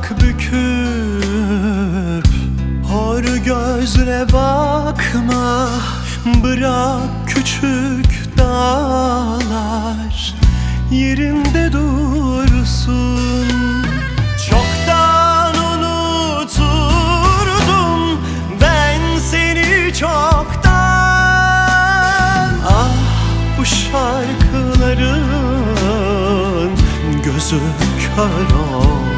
bak büküp, hor gözle bakma. Bırak küçük dağlar yerinde dursun. Çoktan unuturdum ben seni, çoktan. Ah, bu şarkıların gözü kör oldu.